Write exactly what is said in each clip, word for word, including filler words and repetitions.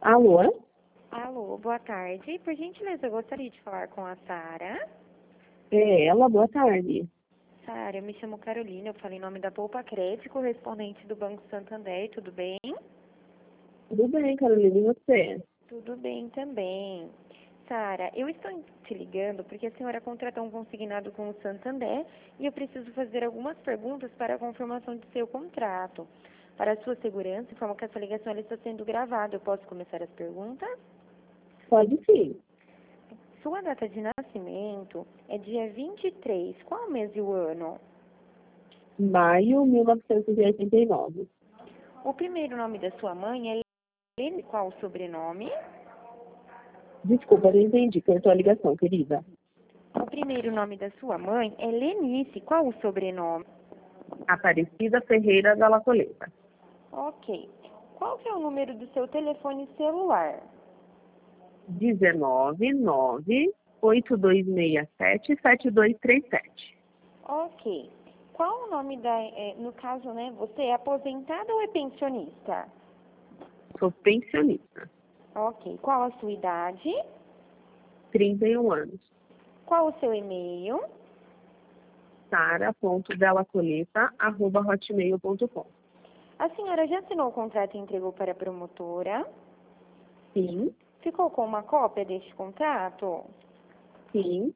Alô? Alô, boa tarde. Por gentileza, eu gostaria de falar com a Sara. É ela, boa tarde. Sara, eu me chamo Carolina, eu falo em nome da Poupa Crédito, correspondente do Banco Santander, tudo bem? Tudo bem, Carolina, e você? Tudo bem também. Sara, eu estou te ligando porque a senhora contratou um consignado com o Santander e eu preciso fazer algumas perguntas para a confirmação de seu contrato. Para a sua segurança, informo que essa ligação ela está sendo gravada. Eu posso começar as perguntas? Pode sim. Sua data de nascimento é dia vinte e três. Qual o mês e o ano? Maio mil novecentos e oitenta e nove. O primeiro nome da sua mãe é Lene. Qual o sobrenome? Desculpa, não entendi. Cortou a ligação, querida. O primeiro nome da sua mãe é Lenice. Qual o sobrenome? Aparecida Ferreira da Lacoleta. Ok. Qual que é o número do seu telefone celular? dezenove, nove, oito dois seis sete, sete dois três sete. Ok. Qual o nome da... é, no caso, né, você é aposentada ou é pensionista? Sou pensionista. Ok. Qual a sua idade? trinta e um anos. Qual o seu e-mail? sara ponto delacoleta arroba hotmail ponto com. A senhora já assinou o contrato e entregou para a promotora? Sim, Ficou com uma cópia deste contrato? sim.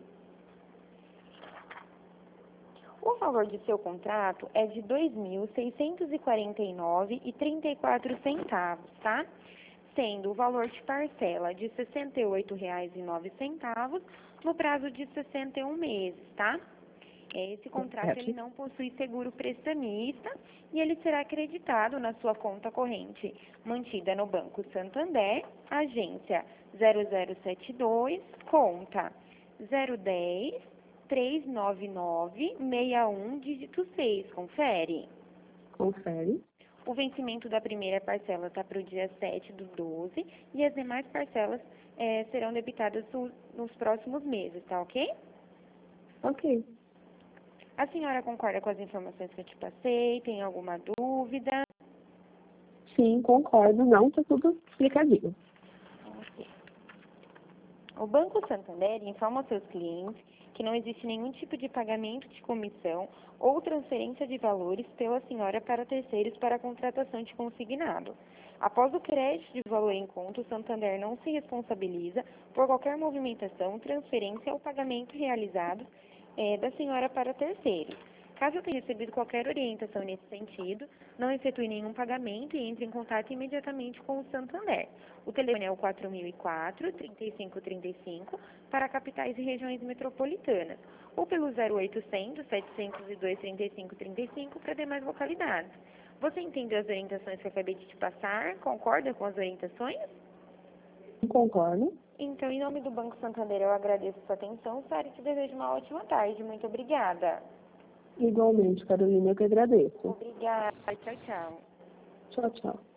O valor de seu contrato é de dois mil seiscentos e quarenta e nove reais e trinta e quatro centavos, tá? Sendo o valor de parcela de sessenta e oito reais e nove centavos no prazo de sessenta e um meses, tá? Esse contrato ele Certo. não possui seguro prestamista e ele será acreditado na sua conta corrente, mantida no Banco Santander, agência zero zero sete dois, conta zero dez, três nove nove, seis um, dígito seis. Confere. Confere. O vencimento da primeira parcela está para o dia sete do doze e as demais parcelas eh, serão debitadas no- nos próximos meses, tá ok? Ok. A senhora concorda com as informações que eu te passei? Tem alguma dúvida? Sim, concordo. Não, tá tudo explicadinho. Ok. O Banco Santander informa aos seus clientes que não existe nenhum tipo de pagamento de comissão ou transferência de valores pela senhora para terceiros para a contratação de consignado. Após o crédito de valor em conta, o Santander não se responsabiliza por qualquer movimentação, transferência ou pagamento realizado eh, da senhora para terceiros. Caso tenha recebido qualquer orientação nesse sentido, não efetue nenhum pagamento e entre em contato imediatamente com o Santander. O telefone é o quatro mil e quatro, trinta e cinco trinta e cinco para capitais e regiões metropolitanas, ou pelo zero oitocentos, setecentos e dois, trinta e cinco trinta e cinco para demais localidades. Você entendeu as orientações que eu acabei de te passar? Concorda com as orientações? Concordo. Então, em nome do Banco Santander, eu agradeço a sua atenção, Sara, e te desejo uma ótima tarde. Muito obrigada. Igualmente, Carolina, eu que agradeço. Obrigada. Tchau, tchau. Tchau, tchau.